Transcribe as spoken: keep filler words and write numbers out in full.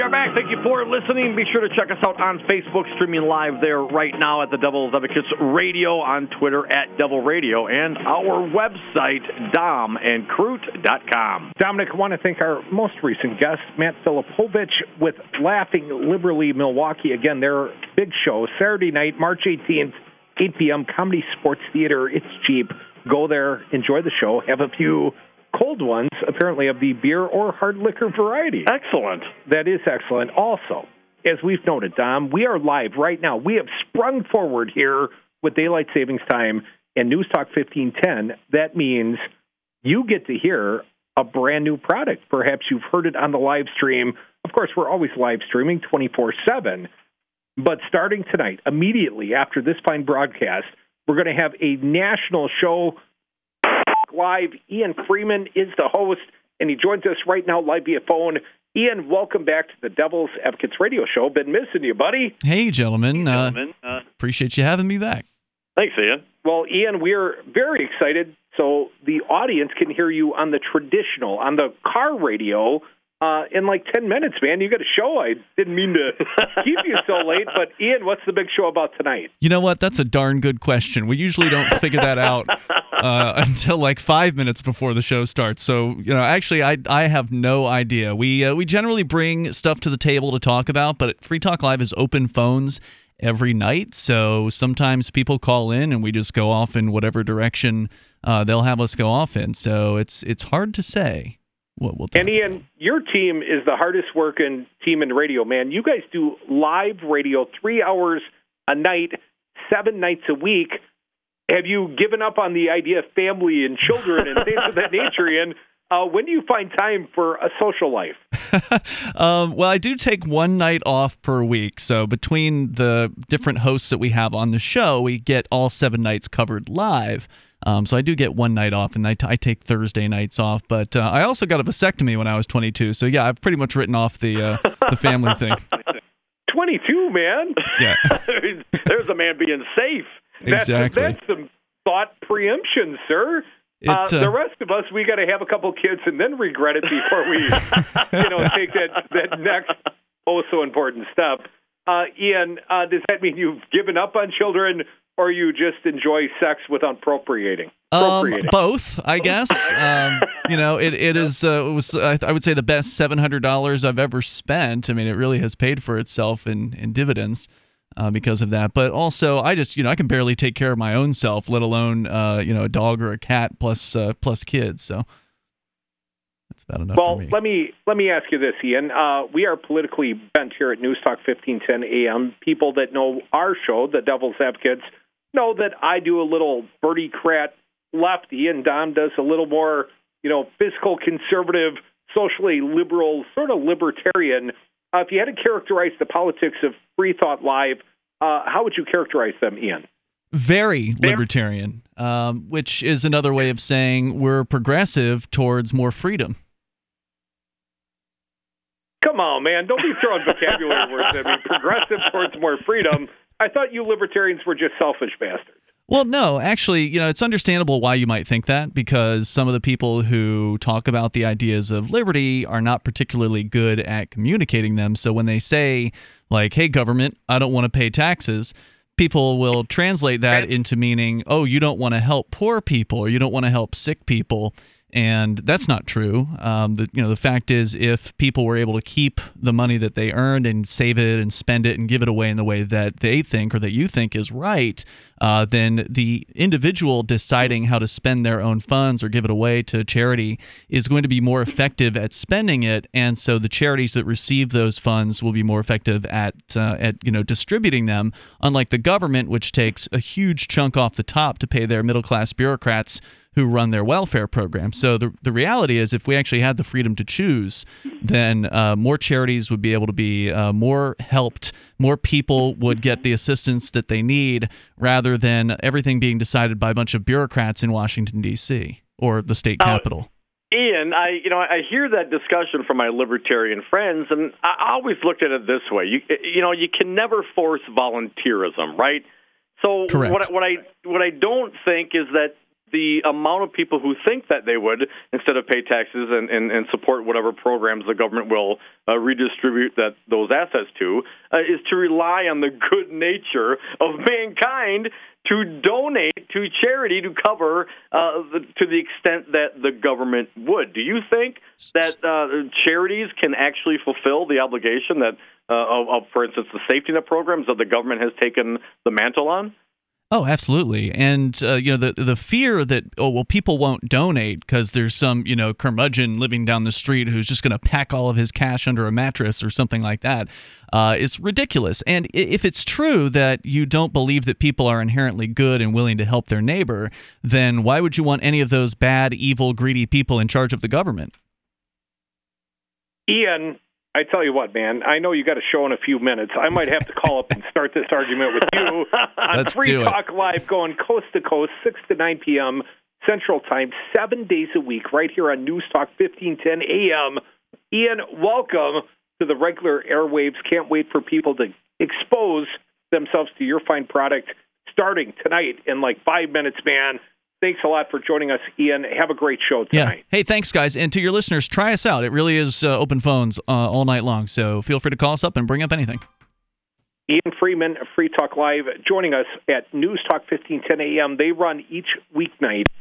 are back. Thank you for listening. Be sure to check us out on Facebook, streaming live there right now at the Devil's Advocates Radio, on Twitter at Devil Radio, and our website, dom and crute dot com. Dominic, I want to thank our most recent guest, Matt Filipovich, with Laughing Liberally Milwaukee. Again, their big show, Saturday night, March eighteenth, eight p.m., Comedy Sports Theater. It's cheap. Go there, enjoy the show, have a few cold ones, apparently of the beer or hard liquor variety. Excellent. That is excellent. Also, as we've noted, Dom, we are live right now. We have sprung forward here with Daylight Savings Time and News Talk fifteen ten. That means you get to hear a brand new product. Perhaps you've heard it on the live stream. Of course, we're always live streaming twenty-four seven. But starting tonight, immediately after this fine broadcast, we're going to have a national show live. Ian Freeman is the host, and he joins us right now live via phone. Ian, welcome back to the Devil's Advocates Radio Show. Been missing you, buddy. Hey, gentlemen. Hey, gentlemen. Uh, uh, appreciate you having me back. Thanks, Ian. Well, Ian, we're very excited so the audience can hear you on the traditional, on the car radio, uh, in like ten minutes, man. You got a show. I didn't mean to keep you so late, but Ian, what's the big show about tonight? You know what? That's a darn good question. We usually don't figure that out uh, until like five minutes before the show starts. So, you know, actually, I I have no idea. We uh, we generally bring stuff to the table to talk about, but Free Talk Live is open phones every night. So sometimes people call in and we just go off in whatever direction uh, they'll have us go off in. So it's it's hard to say what we'll talk And Ian, about. Your team is the hardest working team in radio, man. You guys do live radio three hours a night, seven nights a week. Have you given up on the idea of family and children and things of that nature, Ian? Uh, when do you find time for a social life? um, well, I do take one night off per week. So between the different hosts that we have on the show, we get all seven nights covered live. Um, so I do get one night off, and I, t- I take Thursday nights off. But uh, I also got a vasectomy when I was twenty-two. So, yeah, I've pretty much written off the uh, the family thing. twenty-two, man? Yeah. There's a man being safe. Exactly. That's, that's some thought preemption, sir. It, uh, uh, the rest of us, we got to have a couple kids and then regret it before we, you know, take that, that next oh so important step. Uh, Ian, uh, does that mean you've given up on children, or you just enjoy sex without procreating? Um, both, I guess. um, you know, it it is. Uh, it was. I, I would say the best seven hundred dollars I've ever spent. I mean, it really has paid for itself in in dividends. Uh, because of that, but also I just, you know, I can barely take care of my own self, let alone, uh, you know, a dog or a cat plus uh, plus kids. So that's about enough well, for me. let me let me ask you this, Ian. Uh, we are politically bent here at News Talk fifteen ten A M. People that know our show, the Devil's Advocates, know that I do a little birdie-crat lefty, and Don does a little more, you know, fiscal conservative, socially liberal, sort of libertarian. Uh, if you had to characterize the politics of Free Thought Live, uh, how would you characterize them, Ian? Very libertarian, um, which is another way of saying we're progressive towards more freedom. Come on, man. Don't be throwing vocabulary words at me. Progressive towards more freedom. I thought you libertarians were just selfish bastards. Well, no, actually, you know, it's understandable why you might think that, because some of the people who talk about the ideas of liberty are not particularly good at communicating them. So when they say, like, hey, government, I don't want to pay taxes, people will translate that into meaning, oh, you don't want to help poor people or you don't want to help sick people. And that's not true. Um, the, you know, the fact is, if people were able to keep the money that they earned and save it and spend it and give it away in the way that they think or that you think is right, uh, then the individual deciding how to spend their own funds or give it away to charity is going to be more effective at spending it. And so the charities that receive those funds will be more effective at uh, at you know distributing them. Unlike the government, which takes a huge chunk off the top to pay their middle class bureaucrats who run their welfare program. So the the reality is, if we actually had the freedom to choose, then uh, more charities would be able to be uh, more helped, more people would get the assistance that they need, rather than everything being decided by a bunch of bureaucrats in Washington, D C or the state capitol. Uh, Ian, I you know I hear that discussion from my libertarian friends, and I always looked at it this way: you you know you can never force volunteerism, right? So Correct. what what I what I don't think is that the amount of people who think that they would, instead of pay taxes and, and, and support whatever programs the government will uh, redistribute that those assets to, uh, is to rely on the good nature of mankind to donate to charity to cover uh, the, to the extent that the government would. Do you think that uh, charities can actually fulfill the obligation that, uh, of, of, for instance, the safety net programs that the government has taken the mantle on? Oh, absolutely. And, uh, you know, the the fear that, oh, well, people won't donate because there's some, you know, curmudgeon living down the street who's just going to pack all of his cash under a mattress or something like that uh, is ridiculous. And if it's true that you don't believe that people are inherently good and willing to help their neighbor, then why would you want any of those bad, evil, greedy people in charge of the government? Ian, I tell you what, man, I know you got a show in a few minutes. I might have to call up and start this argument with you on Let's Free do Talk it. Live, going coast to coast, six to nine p.m. Central Time, seven days a week, right here on News Talk fifteen ten A M. Ian, welcome to the regular airwaves. Can't wait for people to expose themselves to your fine product starting tonight in like five minutes, man. Thanks a lot for joining us, Ian. Have a great show tonight. Yeah. Hey, thanks, guys. And to your listeners, try us out. It really is uh, open phones uh, all night long. So feel free to call us up and bring up anything. Ian Freeman, Free Talk Live, joining us at News Talk fifteen ten A M. They run each weeknight